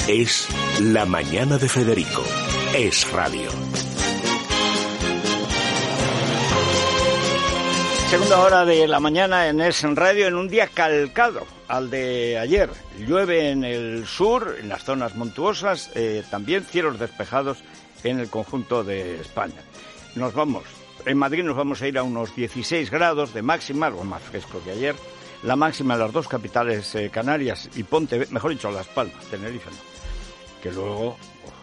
Es La Mañana de Federico. Es radio. Segunda hora de la mañana en Es Radio, en un día calcado al de ayer. Llueve en el sur, en las zonas montuosas, también cielos despejados en el conjunto de España. En Madrid nos vamos a ir a unos 16 grados de máxima, algo más fresco que ayer. La máxima en las dos capitales canarias y Pontevedra, mejor dicho, Las Palmas, Tenerife no. Que luego,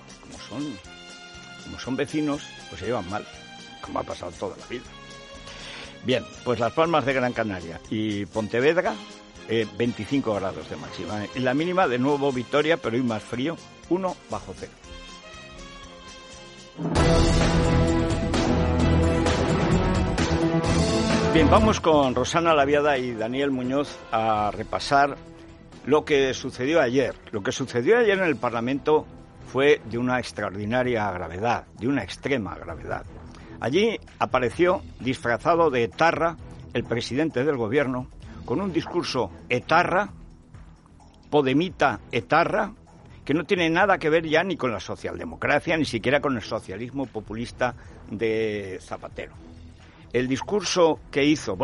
como son vecinos, pues se llevan mal, como ha pasado toda la vida. Bien, pues Las Palmas de Gran Canaria y Pontevedra, 25 grados de máxima. Y la mínima, de nuevo Vitoria, pero hoy más frío, 1 bajo cero. Bien, vamos con Rosana Laviada y Daniel Muñoz a repasar lo que sucedió ayer. Lo que sucedió ayer en el Parlamento fue de una extraordinaria gravedad, de una extrema gravedad. Allí apareció, disfrazado de etarra, el presidente del gobierno, con un discurso etarra, podemita etarra, que no tiene nada que ver ya ni con la socialdemocracia, ni siquiera con el socialismo populista de Zapatero. El discurso que hizo,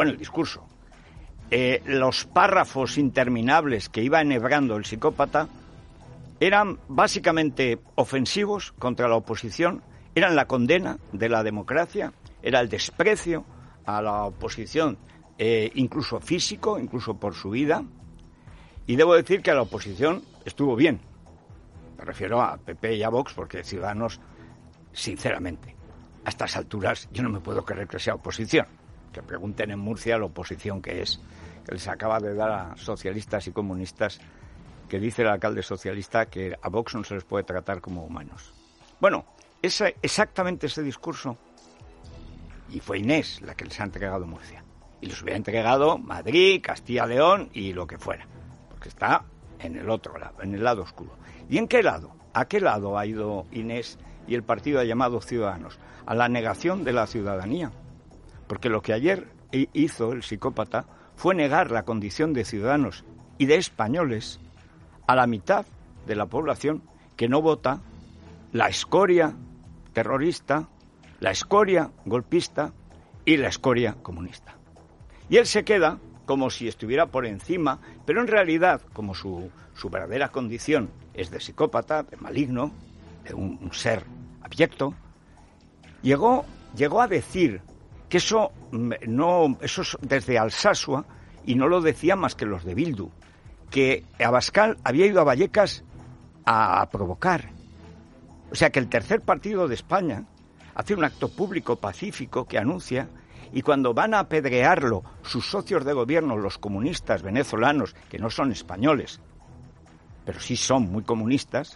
los párrafos interminables que iba enhebrando el psicópata eran básicamente ofensivos contra la oposición, eran la condena de la democracia, era el desprecio a la oposición, incluso físico, incluso por su vida. Y debo decir que a la oposición estuvo bien. Me refiero a PP y a Vox, porque Ciudadanos, sinceramente, a estas alturas yo no me puedo creer que sea oposición. Que pregunten en Murcia la oposición que es, que les acaba de dar a socialistas y comunistas, que dice el alcalde socialista que a Vox no se les puede tratar como humanos. Bueno, exactamente ese discurso, y fue Inés la que les ha entregado Murcia. Y les hubiera entregado Madrid, Castilla y León y lo que fuera, porque está en el otro lado, en el lado oscuro. ¿Y en qué lado? ¿A qué lado ha ido Inés y el partido llamado Ciudadanos? A la negación de la ciudadanía. Porque lo que ayer hizo el psicópata fue negar la condición de ciudadanos y de españoles a la mitad de la población que no vota la escoria terrorista, la escoria golpista y la escoria comunista. Y él se queda como si estuviera por encima, pero en realidad, como su verdadera condición es de psicópata, de maligno, de un ser abyecto, llegó a decir que eso es desde Alsasua, y no lo decía más que los de Bildu, que Abascal había ido a Vallecas a provocar. O sea que el tercer partido de España hace un acto público pacífico que anuncia, y cuando van a apedrearlo sus socios de gobierno, los comunistas venezolanos, que no son españoles, pero sí son muy comunistas,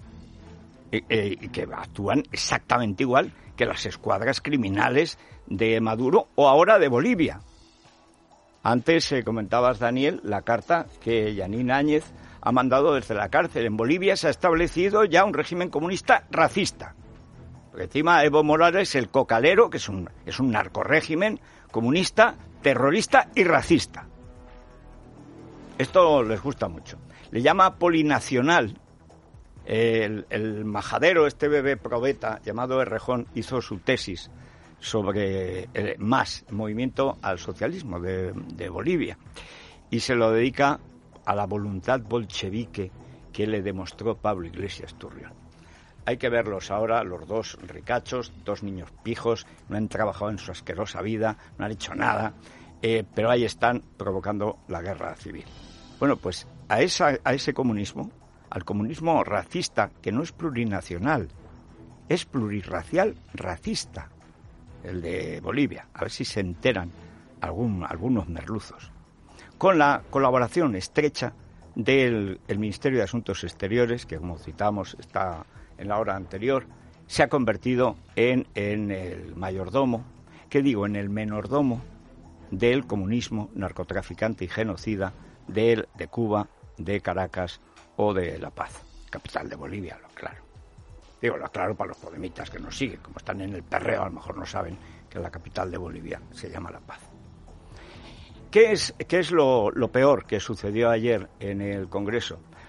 que actúan exactamente igual que las escuadras criminales de Maduro o ahora de Bolivia. Antes comentabas, Daniel, la carta que Yanine Áñez ha mandado desde la cárcel. En Bolivia se ha establecido ya un régimen comunista racista. Porque encima Evo Morales, el cocalero, que es un narcorrégimen comunista, terrorista y racista. Esto les gusta mucho. Le llama polinacional. El majadero, este bebé probeta llamado Errejón, hizo su tesis sobre el movimiento al socialismo de Bolivia, y se lo dedica a la voluntad bolchevique que le demostró Pablo Iglesias Turrión. Hay que verlos ahora, los dos ricachos, dos niños pijos, no han trabajado en su asquerosa vida, no han hecho nada, pero ahí están provocando la guerra civil. Bueno, pues a ese comunismo, al comunismo racista, que no es plurinacional, es plurirracial racista, el de Bolivia, a ver si se enteran algunos merluzos, con la colaboración estrecha del Ministerio de Asuntos Exteriores, que como citamos está en la hora anterior, se ha convertido en el mayordomo, en el menordomo del comunismo narcotraficante y genocida de Cuba, de Caracas o de La Paz, capital de Bolivia, lo aclaro. Lo aclaro para los podemitas que nos siguen, como están en el perreo, a lo mejor no saben que la capital de Bolivia se llama La Paz. ¿Qué es lo peor que sucedió ayer en el Congreso?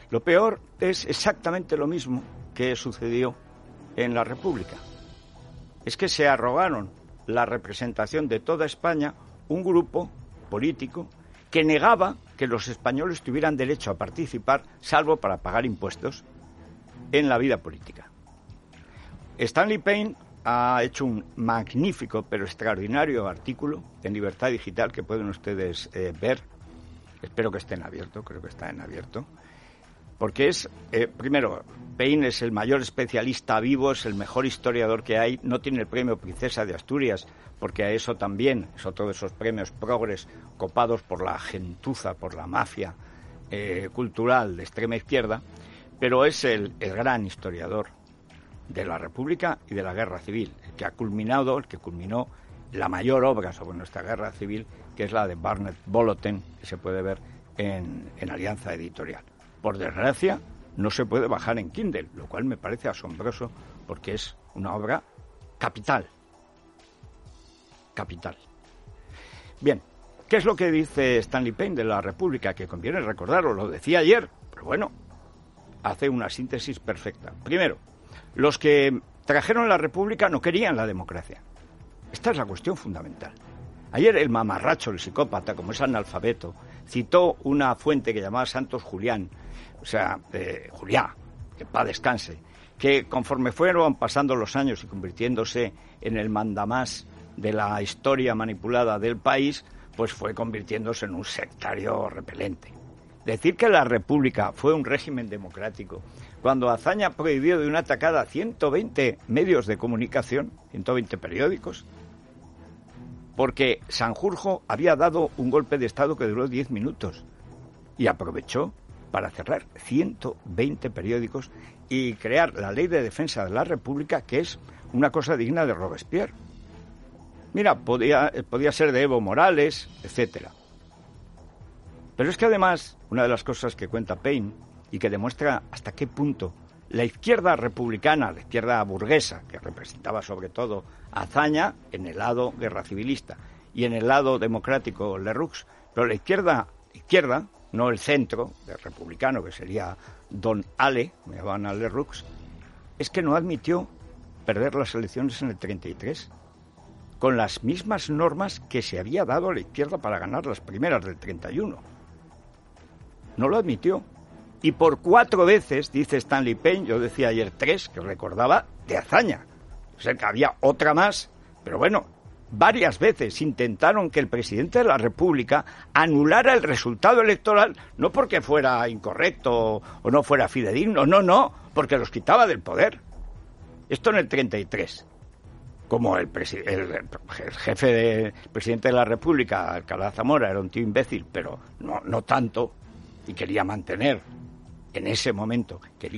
Lo peor es exactamente lo mismo que sucedió en la República. Es que se arrogaron la representación de toda España un grupo político que negaba que los españoles tuvieran derecho a participar, salvo para pagar impuestos, en la vida política. Stanley Payne ha hecho un magnífico pero extraordinario artículo en Libertad Digital que pueden ustedes ver. Espero que esté en abierto, creo que está en abierto. Porque es, primero, Payne es el mayor especialista vivo, es el mejor historiador que hay, no tiene el premio Princesa de Asturias, porque a eso también es otro de esos premios progres copados por la gentuza, por la mafia cultural de extrema izquierda, pero es el gran historiador de la República y de la Guerra Civil, el que culminó la mayor obra sobre nuestra Guerra Civil, que es la de Barnett Boloten, que se puede ver en Alianza Editorial. Por desgracia, no se puede bajar en Kindle, lo cual me parece asombroso porque es una obra capital. Capital. Bien, ¿qué es lo que dice Stanley Payne de la República? Que conviene recordarlo, lo decía ayer, pero bueno, hace una síntesis perfecta. Primero, los que trajeron la República no querían la democracia. Esta es la cuestión fundamental. Ayer el mamarracho, el psicópata, como es analfabeto, citó una fuente que llamaba Santos Julián, Juliá, que paz descanse, que conforme fueron pasando los años y convirtiéndose en el mandamás de la historia manipulada del país, pues fue convirtiéndose en un sectario repelente. Decir que la República fue un régimen democrático, cuando Azaña prohibió de una tacada 120 medios de comunicación, 120 periódicos, porque Sanjurjo había dado un golpe de Estado que duró 10 minutos y aprovechó para cerrar 120 periódicos y crear la Ley de Defensa de la República, que es una cosa digna de Robespierre. Mira, podía ser de Evo Morales, etcétera. Pero es que además, una de las cosas que cuenta Payne y que demuestra hasta qué punto la izquierda republicana, la izquierda burguesa, que representaba sobre todo a Azaña en el lado guerra civilista y en el lado democrático Lerroux, pero la izquierda, no el centro, el republicano, que sería Don Ale, me llamaban a Lerroux, es que no admitió perder las elecciones en el 33, con las mismas normas que se había dado a la izquierda para ganar las primeras del 31. No lo admitió. Y por 4 veces, dice Stanley Payne, yo decía ayer 3, que recordaba, de Azaña. O sea, que había otra más, pero bueno, varias veces intentaron que el presidente de la República anulara el resultado electoral, no porque fuera incorrecto o no fuera fidedigno, no, porque los quitaba del poder. Esto en el 33. Como el presidente de la República, Alcalá Zamora, era un tío imbécil, pero no tanto, y quería mantener, en ese momento,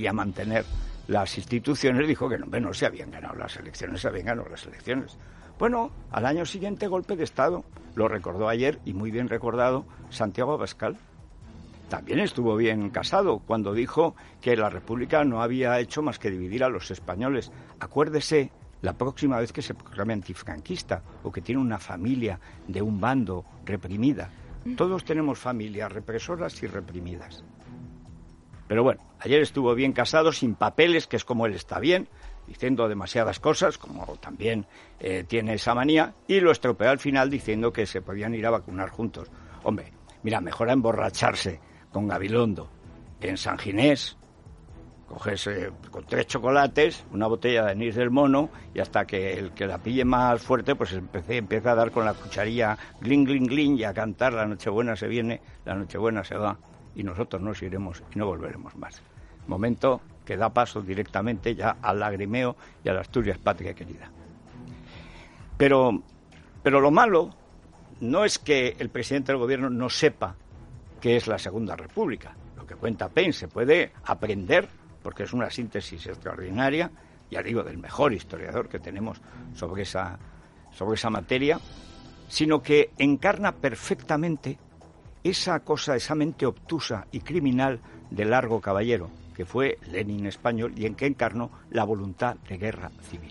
las instituciones, dijo que no se habían ganado las elecciones, se habían ganado las elecciones. Bueno, al año siguiente, golpe de Estado, lo recordó ayer, y muy bien recordado, Santiago Abascal. También estuvo bien Casado cuando dijo que la República no había hecho más que dividir a los españoles. Acuérdese la próxima vez que se proclame antifranquista o que tiene una familia de un bando reprimida. Todos tenemos familias represoras y reprimidas. Pero bueno, ayer estuvo bien Casado, sin papeles, que es como él está bien, diciendo demasiadas cosas, como también tiene esa manía, y lo estropeó al final diciendo que se podían ir a vacunar juntos. Hombre, mira, mejor emborracharse con Gabilondo en San Ginés, coges con 3 chocolates, una botella de anís del mono, y hasta que el que la pille más fuerte, pues empieza a dar con la cucharilla glin, glin, glin, y a cantar la Nochebuena se viene, la Nochebuena se va, y nosotros nos iremos y no volveremos más. Momento que da paso directamente ya al lagrimeo y a la Asturias patria querida. Pero lo malo no es que el presidente del gobierno no sepa qué es la Segunda República. Lo que cuenta Payne se puede aprender, porque es una síntesis extraordinaria, ya digo, del mejor historiador que tenemos sobre esa materia, sino que encarna perfectamente esa mente obtusa y criminal de Largo Caballero, que fue Lenin español y en que encarnó la voluntad de guerra civil.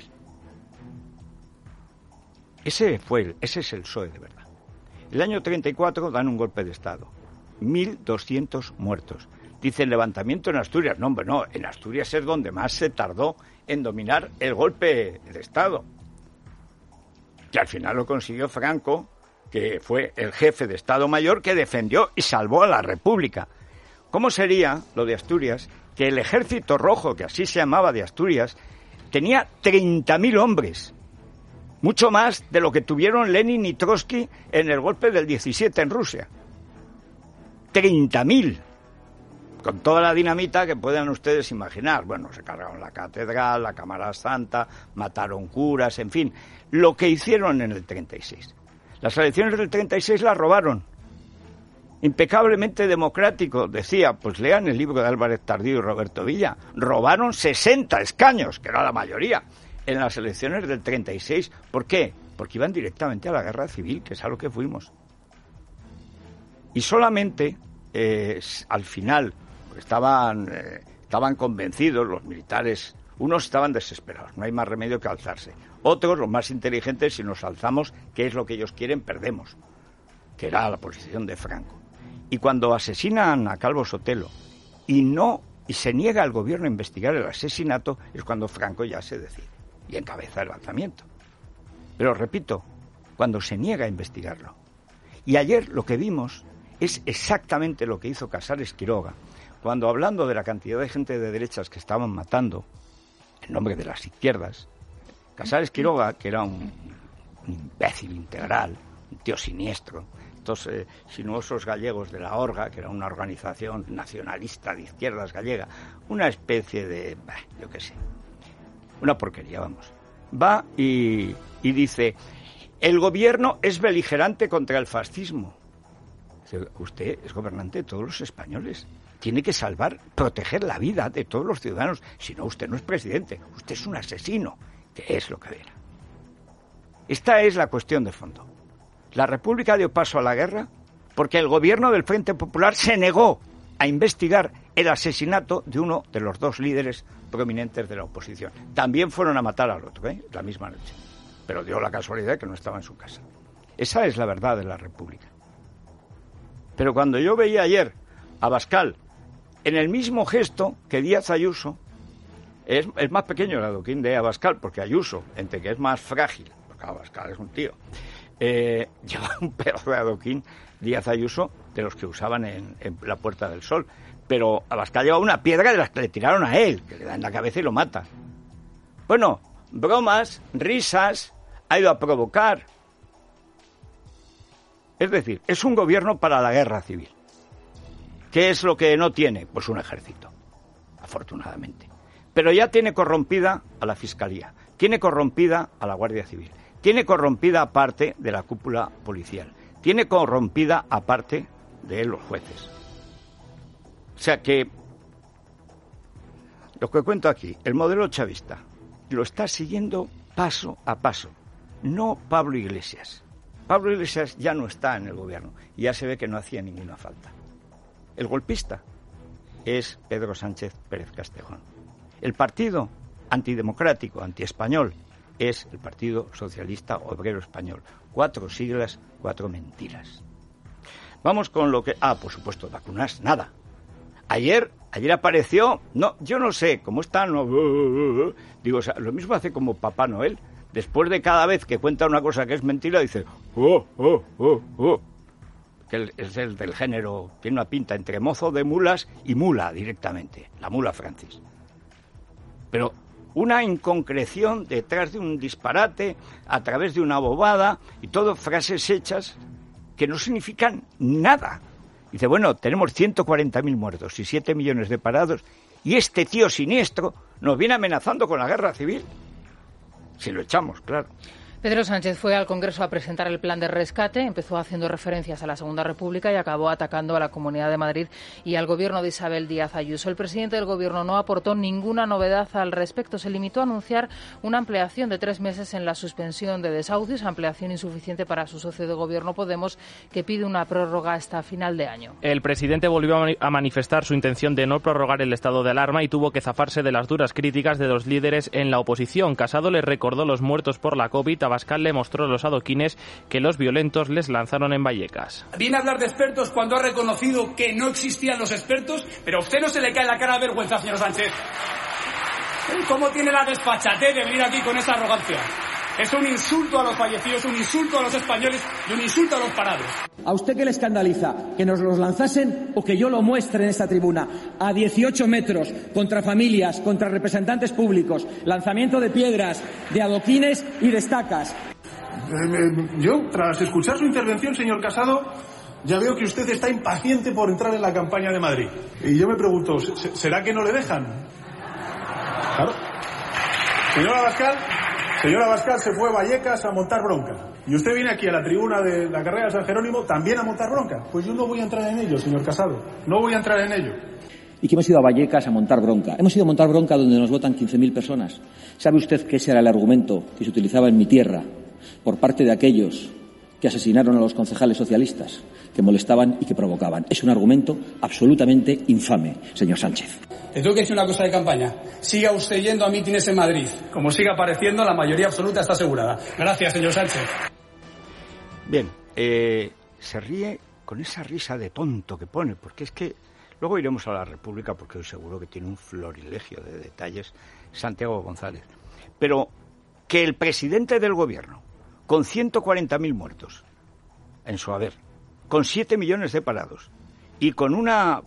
Ese es el PSOE de verdad. El año 34 dan un golpe de Estado. 1.200 muertos. Dice el levantamiento en Asturias. No, hombre, no, en Asturias es donde más se tardó en dominar el golpe de Estado. Que al final lo consiguió Franco, que fue el jefe de Estado Mayor que defendió y salvó a la República. ¿Cómo sería lo de Asturias que el Ejército Rojo, que así se llamaba de Asturias, tenía 30.000 hombres? Mucho más de lo que tuvieron Lenin y Trotsky en el golpe del 17 en Rusia. 30.000. Con toda la dinamita que puedan ustedes imaginar. Bueno, se cargaron la catedral, la Cámara Santa, mataron curas, en fin. Lo que hicieron en el 36. Las elecciones del 36 las robaron. Impecablemente democrático, decía, pues lean el libro de Álvarez Tardío y Roberto Villa. Robaron 60 escaños, que era la mayoría, en las elecciones del 36. ¿Por qué? Porque iban directamente a la guerra civil, que es a lo que fuimos. Y solamente al final estaban convencidos los militares. Unos estaban desesperados, no hay más remedio que alzarse. Otros, los más inteligentes, si nos alzamos, ¿qué es lo que ellos quieren? Perdemos, que era la posición de Franco. Y cuando asesinan a Calvo Sotelo y se niega al gobierno a investigar el asesinato, es cuando Franco ya se decide y encabeza el lanzamiento. Pero repito, cuando se niega a investigarlo. Y ayer lo que vimos es exactamente lo que hizo Casares Quiroga, cuando, hablando de la cantidad de gente de derechas que estaban matando en nombre de las izquierdas, Casares Quiroga, que era un imbécil integral, un tío siniestro, estos sinuosos gallegos de la Orga, que era una organización nacionalista de izquierdas gallega, una especie de, yo qué sé, una porquería, vamos. Va y dice, el gobierno es beligerante contra el fascismo. Dice, usted es gobernante de todos los españoles. Tiene que proteger la vida de todos los ciudadanos. Si no, usted no es presidente. Usted es un asesino, que es lo que era. Esta es la cuestión de fondo. La República dio paso a la guerra porque el gobierno del Frente Popular se negó a investigar el asesinato de uno de los dos líderes prominentes de la oposición. También fueron a matar al otro, la misma noche. Pero dio la casualidad de que no estaba en su casa. Esa es la verdad de la República. Pero cuando yo veía ayer a Abascal en el mismo gesto que Díaz Ayuso, es más pequeño el adoquín de Abascal, porque Ayuso, entre que es más frágil, porque Abascal es un tío, lleva un pedazo de adoquín Díaz Ayuso de los que usaban en la Puerta del Sol. Pero Abascal lleva una piedra de las que le tiraron a él, que le da en la cabeza y lo mata. Bueno, bromas, risas, ha ido a provocar. Es decir, es un gobierno para la guerra civil. ¿Qué es lo que no tiene? Pues un ejército, afortunadamente. Pero ya tiene corrompida a la Fiscalía, tiene corrompida a la Guardia Civil, tiene corrompida a parte de la cúpula policial, tiene corrompida a parte de los jueces. O sea que, lo que cuento aquí, el modelo chavista lo está siguiendo paso a paso, no Pablo Iglesias. Pablo Iglesias ya no está en el gobierno y ya se ve que no hacía ninguna falta. El golpista es Pedro Sánchez Pérez Castejón. El partido antidemocrático, antiespañol, es el Partido Socialista Obrero Español. 4 siglas, 4 mentiras. Vamos con lo que... por supuesto, vacunas, nada. Ayer apareció... No, yo no sé cómo está... No, digo, o sea, lo mismo hace como Papá Noel. Después de cada vez que cuenta una cosa que es mentira, dice... Que es el del género, tiene una pinta entre mozo de mulas y mula directamente, la mula Francis. Pero una inconcreción detrás de un disparate, a través de una bobada, y todo frases hechas que no significan nada. Dice, bueno, tenemos 140.000 muertos y 7 millones de parados, y este tío siniestro nos viene amenazando con la guerra civil. Si lo echamos, claro. Pedro Sánchez fue al Congreso a presentar el plan de rescate, empezó haciendo referencias a la Segunda República y acabó atacando a la Comunidad de Madrid y al gobierno de Isabel Díaz Ayuso. El presidente del gobierno no aportó ninguna novedad al respecto, se limitó a anunciar una ampliación de 3 meses en la suspensión de desahucios, ampliación insuficiente para su socio de gobierno Podemos, que pide una prórroga hasta final de año. El presidente volvió a manifestar su intención de no prorrogar el estado de alarma y tuvo que zafarse de las duras críticas de los líderes en la oposición. Casado les recordó los muertos por la COVID, Abascal le mostró los adoquines que los violentos les lanzaron en Vallecas. Viene a hablar de expertos cuando ha reconocido que no existían los expertos, pero a usted no se le cae la cara de vergüenza, señor Sánchez. ¿Cómo tiene la desfachatez de venir aquí con esa arrogancia? Es un insulto a los fallecidos, un insulto a los españoles y un insulto a los parados. ¿A usted qué le escandaliza? ¿Que nos los lanzasen o que yo lo muestre en esta tribuna? A 18 metros, contra familias, contra representantes públicos, lanzamiento de piedras, de adoquines y de estacas. Yo, tras escuchar su intervención, señor Casado, ya veo que usted está impaciente por entrar en la campaña de Madrid. Y yo me pregunto, ¿será que no le dejan? Claro. Señor Abascal se fue a Vallecas a montar bronca. Y usted viene aquí a la tribuna de la carrera de San Jerónimo también a montar bronca. Pues yo no voy a entrar en ello, señor Casado. No voy a entrar en ello. Y que hemos ido a Vallecas a montar bronca. Hemos ido a montar bronca donde nos votan 15.000 personas. ¿Sabe usted que ese era el argumento que se utilizaba en mi tierra por parte de aquellos que asesinaron a los concejales socialistas, que molestaban y que provocaban? Es un argumento absolutamente infame, señor Sánchez. Le tengo que decir una cosa de campaña. Siga usted yendo a mítines en Madrid. Como siga apareciendo, la mayoría absoluta está asegurada. Gracias, señor Sánchez. Bien, se ríe con esa risa de tonto que pone, porque es que luego iremos a la República, porque seguro que tiene un florilegio de detalles Santiago González. Pero que el presidente del gobierno, con 140.000 muertos en su haber, con 7 millones de parados y con una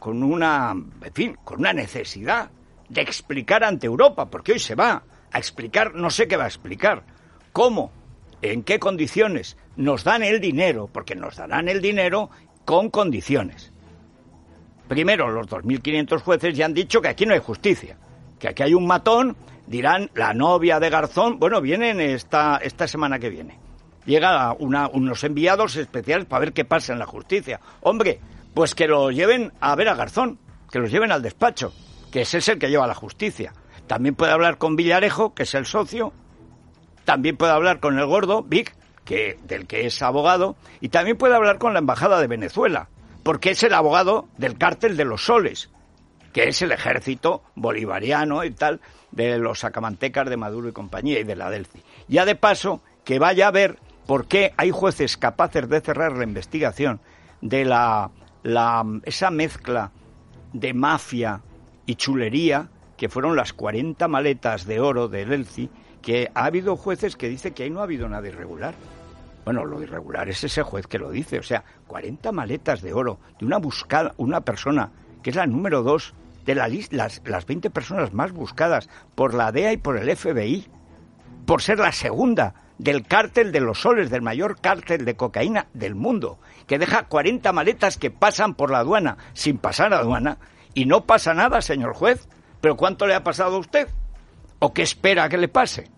necesidad de explicar ante Europa, porque hoy se va a explicar, no sé qué va a explicar, cómo, en qué condiciones nos dan el dinero, porque nos darán el dinero con condiciones. Primero, los 2.500 jueces ya han dicho que aquí no hay justicia, que aquí hay un matón, dirán la novia de Garzón, bueno, vienen esta semana que viene. Llega unos enviados especiales para ver qué pasa en la justicia. Hombre, pues que lo lleven a ver a Garzón, que los lleven al despacho, que ese es el que lleva la justicia. También puede hablar con Villarejo, que es el socio, también puede hablar con el gordo, Vic, del que es abogado, y también puede hablar con la Embajada de Venezuela, porque es el abogado del cártel de los soles, que es el ejército bolivariano y tal, de los sacamantecas de Maduro y compañía, y de la Delci. Ya de paso, que vaya a ver por qué hay jueces capaces de cerrar la investigación de esa mezcla de mafia y chulería que fueron las 40 maletas de oro de Delci, que ha habido jueces que dicen que ahí no ha habido nada irregular. Bueno, lo irregular es ese juez que lo dice, o sea, 40 maletas de oro de una persona que es la número 2 de las 20 personas más buscadas por la DEA y por el FBI, por ser la segunda del cártel de los soles, del mayor cártel de cocaína del mundo, que deja 40 maletas que pasan por la aduana sin pasar aduana, y no pasa nada, señor juez. ¿Pero cuánto le ha pasado a usted? ¿O qué espera que le pase?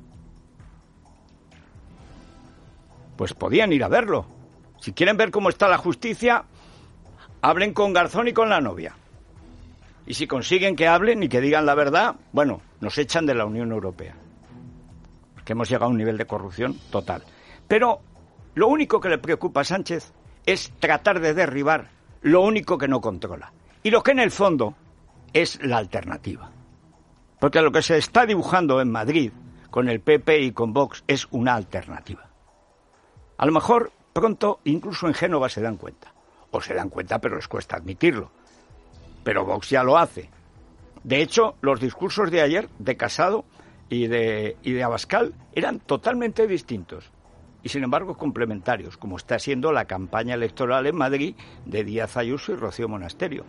Pues podían ir a verlo. Si quieren ver cómo está la justicia, hablen con Garzón y con la novia. Y si consiguen que hablen y que digan la verdad, bueno, nos echan de la Unión Europea. Que hemos llegado a un nivel de corrupción total. Pero lo único que le preocupa a Sánchez es tratar de derribar lo único que no controla. Y lo que en el fondo es la alternativa. Porque lo que se está dibujando en Madrid con el PP y con Vox es una alternativa. A lo mejor pronto incluso en Génova se dan cuenta. O se dan cuenta, pero les cuesta admitirlo. Pero Vox ya lo hace. De hecho, los discursos de ayer de Casado y de Abascal eran totalmente distintos y sin embargo complementarios, como está siendo la campaña electoral en Madrid de Díaz Ayuso y Rocío Monasterio.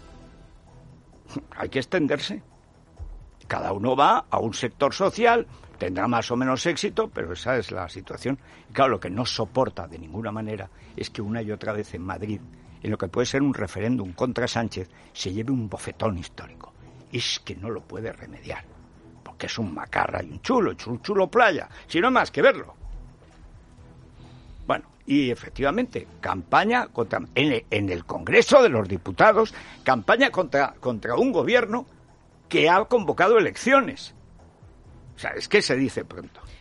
Hay que extenderse. Cada uno va a un sector social, tendrá más o menos éxito, pero esa es la situación. Y claro, lo que no soporta de ninguna manera es que una y otra vez en Madrid, en lo que puede ser un referéndum contra Sánchez, se lleve un bofetón histórico. Es que no lo puede remediar. Que es un macarra y un chulo playa, si no hay más que verlo. Bueno, y efectivamente, campaña en el Congreso de los Diputados, campaña contra un gobierno que ha convocado elecciones. O sea, es que se dice pronto.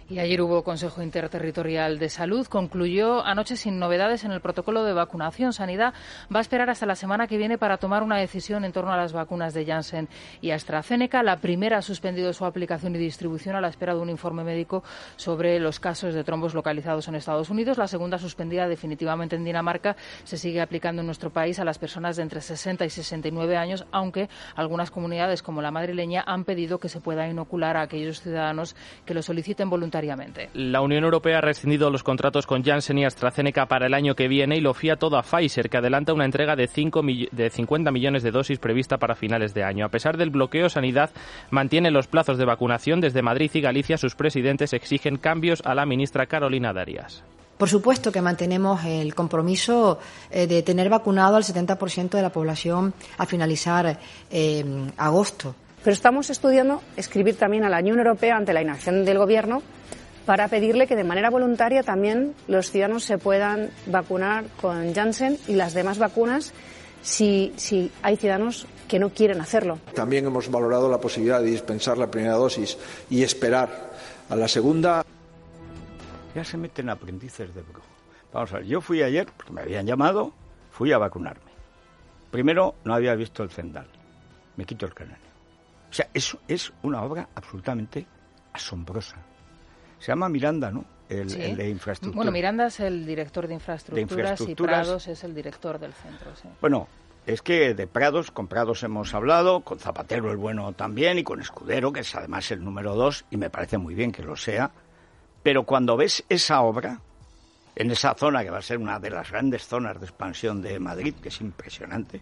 Y ayer hubo Consejo Interterritorial de Salud. Concluyó anoche sin novedades en el protocolo de vacunación. Sanidad va a esperar hasta la semana que viene para tomar una decisión en torno a las vacunas de Janssen y AstraZeneca. La primera ha suspendido su aplicación y distribución a la espera de un informe médico sobre los casos de trombos localizados en Estados Unidos. La segunda, suspendida definitivamente en Dinamarca, se sigue aplicando en nuestro país a las personas de entre 60 y 69 años, aunque algunas comunidades, como la madrileña, han pedido que se pueda inocular a aquellos ciudadanos que lo soliciten voluntariamente. La Unión Europea ha rescindido los contratos con Janssen y AstraZeneca para el año que viene y lo fía todo a Pfizer, que adelanta una entrega de 50 millones de dosis prevista para finales de año. A pesar del bloqueo, Sanidad mantiene los plazos de vacunación. Desde Madrid y Galicia, sus presidentes exigen cambios a la ministra Carolina Darias. Por supuesto que mantenemos el compromiso de tener vacunado al 70% de la población al finalizar agosto. Pero estamos estudiando escribir también a la Unión Europea ante la inacción del Gobierno para pedirle que de manera voluntaria también los ciudadanos se puedan vacunar con Janssen y las demás vacunas si hay ciudadanos que no quieren hacerlo. También hemos valorado la posibilidad de dispensar la primera dosis y esperar a la segunda. Ya se meten aprendices de brujo. Vamos a ver, yo fui ayer, porque me habían llamado, fui a vacunarme. Primero, no había visto el Zendal. Me quito el cráneo. O sea, eso es una obra absolutamente asombrosa. Se llama Miranda, ¿no? El de infraestructura. Bueno, Miranda es el director de infraestructuras y Prados es el director del centro, sí. Bueno, es que de Prados, con Prados hemos hablado, con Zapatero el bueno también, y con Escudero, que es además el número 2, y me parece muy bien que lo sea. Pero cuando ves esa obra, en esa zona que va a ser una de las grandes zonas de expansión de Madrid, que es impresionante,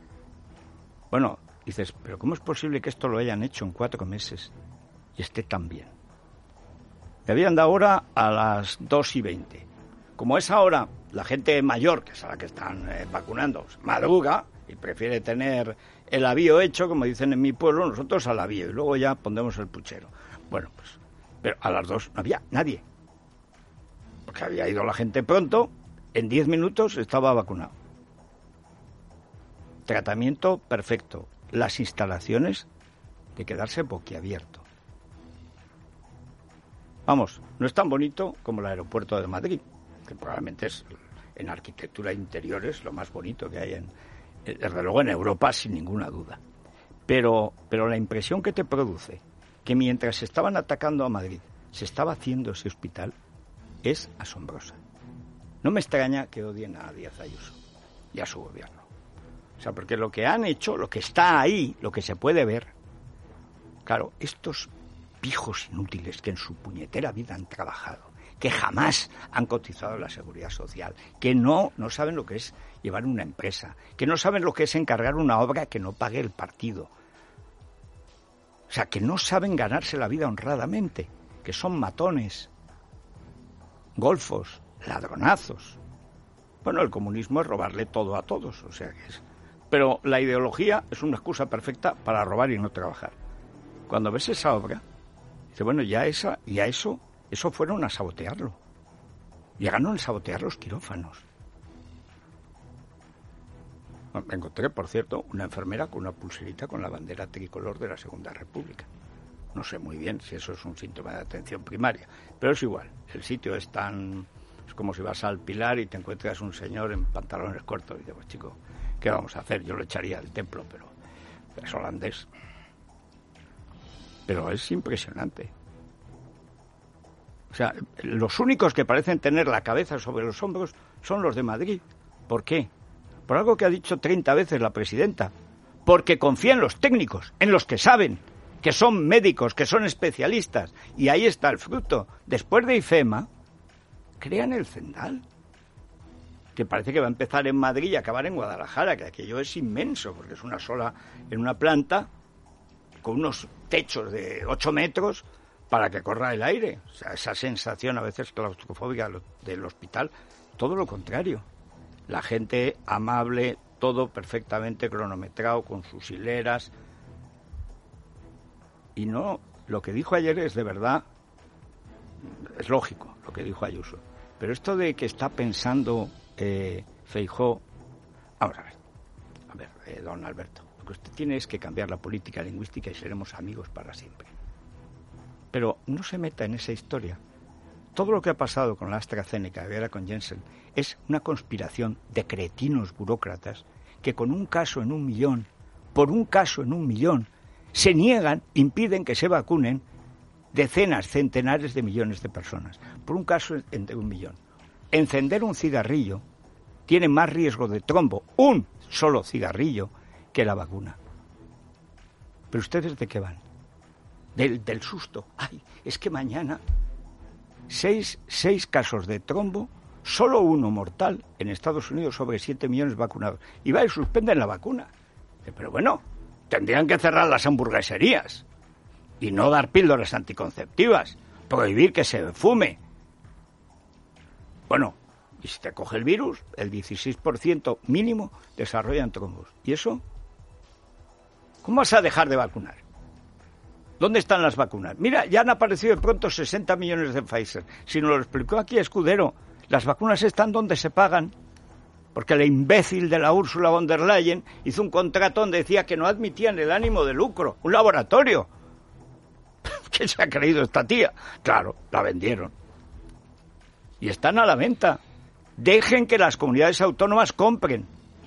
bueno, dices, pero ¿cómo es posible que esto lo hayan hecho en 4 meses y esté tan bien? Me habían dado hora a las 2:20. Como es ahora la gente mayor, que es a la que están vacunando, madruga y prefiere tener el avío hecho, como dicen en mi pueblo, nosotros al avío, y luego ya pondremos el puchero. Bueno, pues, pero a las 2 no había nadie, porque había ido la gente pronto, en 10 minutos estaba vacunado. Tratamiento perfecto. Las instalaciones de quedarse boquiabierto. Vamos, no es tan bonito como el aeropuerto de Madrid, que probablemente es, en arquitectura interior, es lo más bonito que hay, desde luego en Europa, sin ninguna duda. Pero la impresión que te produce, que mientras estaban atacando a Madrid, se estaba haciendo ese hospital, es asombrosa. No me extraña que odien a Díaz Ayuso y a su gobierno. O sea, porque lo que han hecho, lo que está ahí, lo que se puede ver, claro, estos pijos inútiles que en su puñetera vida han trabajado, que jamás han cotizado en la Seguridad Social, que no saben lo que es llevar una empresa, que no saben lo que es encargar una obra que no pague el partido. O sea, que no saben ganarse la vida honradamente, que son matones, golfos, ladronazos. Bueno, el comunismo es robarle todo a todos, o sea que es... Pero la ideología es una excusa perfecta para robar y no trabajar. Cuando ves esa obra, dices, bueno, eso fueron a sabotearlo. Llegaron a sabotear los quirófanos. Me encontré, por cierto, una enfermera con una pulserita con la bandera tricolor de la Segunda República. No sé muy bien si eso es un síntoma de atención primaria, pero es igual. El sitio es como si vas al Pilar y te encuentras un señor en pantalones cortos y dices, pues chico, ¿qué vamos a hacer? Yo lo echaría del templo, pero es holandés. Pero es impresionante. O sea, los únicos que parecen tener la cabeza sobre los hombros son los de Madrid. ¿Por qué? Por algo que ha dicho 30 veces la presidenta. Porque confía en los técnicos, en los que saben, que son médicos, que son especialistas. Y ahí está el fruto. Después de IFEMA, crean el Zendal, que parece que va a empezar en Madrid y acabar en Guadalajara, que aquello es inmenso, porque es una sola, en una planta, con unos techos de 8 metros para que corra el aire. O sea, esa sensación a veces claustrofóbica del hospital, todo lo contrario. La gente amable, todo perfectamente cronometrado, con sus hileras. Y no, lo que dijo ayer es de verdad, es lógico lo que dijo Ayuso. Pero esto de que está pensando Feijóo, vamos a ver, don Alberto, lo que usted tiene es que cambiar la política lingüística y seremos amigos para siempre. Pero no se meta en esa historia, Todo lo que ha pasado con la AstraZeneca y ahora con Janssen es una conspiración de cretinos burócratas que con un caso en 1 millón, por un caso en 1 millón, se niegan, impiden que se vacunen decenas, centenares de millones de personas, por un caso entre 1 millón. Encender un cigarrillo tiene más riesgo de trombo, un solo cigarrillo, que la vacuna. ¿Pero ustedes de qué van? Del susto. Ay, es que mañana 6 casos de trombo, solo 1 mortal en Estados Unidos sobre 7 millones vacunados. Y va y suspenden la vacuna. Pero bueno, tendrían que cerrar las hamburgueserías y no dar píldoras anticonceptivas, prohibir que se fume. Bueno, y si te coge el virus, el 16% mínimo desarrollan trombos. ¿Y eso? ¿Cómo vas a dejar de vacunar? ¿Dónde están las vacunas? Mira, ya han aparecido de pronto 60 millones de Pfizer. Si nos lo explicó aquí Escudero, las vacunas están donde se pagan. Porque la imbécil de la Ursula von der Leyen hizo un contrato donde decía que no admitían el ánimo de lucro. Un laboratorio. ¿Qué se ha creído esta tía? Claro, la vendieron. Y están a la venta. Dejen que las comunidades autónomas compren.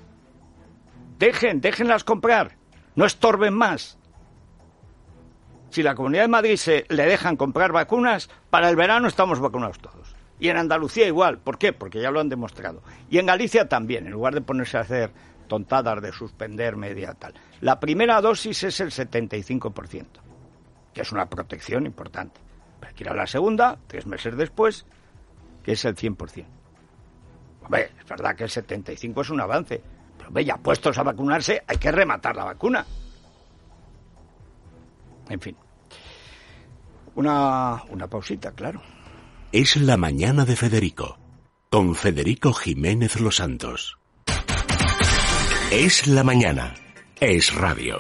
Déjenlas comprar. No estorben más. Si la Comunidad de Madrid le dejan comprar vacunas, para el verano estamos vacunados todos. Y en Andalucía igual. ¿Por qué? Porque ya lo han demostrado. Y en Galicia también, en lugar de ponerse a hacer tontadas de suspender media tal. La primera dosis es el 75%, que es una protección importante. Pero hay que ir a la segunda, 3 meses después, que es el 100%. Hombre, es verdad que el 75% es un avance. Pero hombre, ya puestos a vacunarse, hay que rematar la vacuna. En fin. Una pausita, claro. Es la mañana de Federico, con Federico Jiménez Los Santos. Es la mañana, es radio.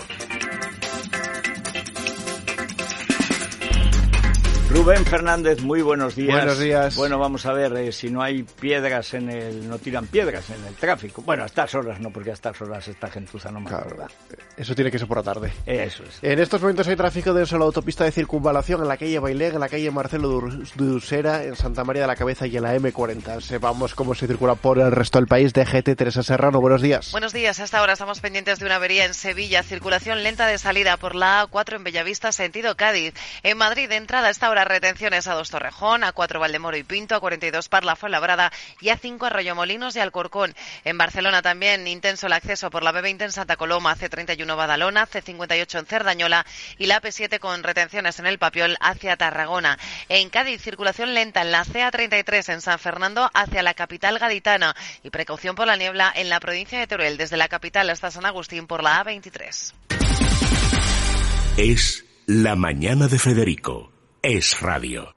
Rubén Fernández, muy buenos días. Buenos días. Bueno, vamos a ver, si no hay piedras no tiran piedras en el tráfico. Bueno, a estas horas no, porque a estas horas esta gentuza no me acuerda. Eso tiene que ser por la tarde. Eso es. En estos momentos hay tráfico denso en la autopista de circunvalación, en la calle Bailén, en la calle Marcelo Dusera, en Santa María de la Cabeza y en la M40. Sepamos cómo se circula por el resto del país. DGT, Teresa Serrano, buenos días. Buenos días. Hasta ahora estamos pendientes de una avería en Sevilla. Circulación lenta de salida por la A4 en Bellavista, sentido Cádiz. En Madrid, de entrada, hasta ahora retenciones a 2 Torrejón, A4 Valdemoro y Pinto, A42 Parla Fuenlabrada y A5 Arroyomolinos y Alcorcón. En Barcelona también intenso el acceso por la B20 en Santa Coloma, C31 Badalona, C58 en Cerdañola y la AP7 con retenciones en el Papiol hacia Tarragona. En Cádiz, circulación lenta en la CA33 en San Fernando hacia la capital gaditana y precaución por la niebla en la provincia de Teruel desde la capital hasta San Agustín por la A23. Es la mañana de Federico, es radio.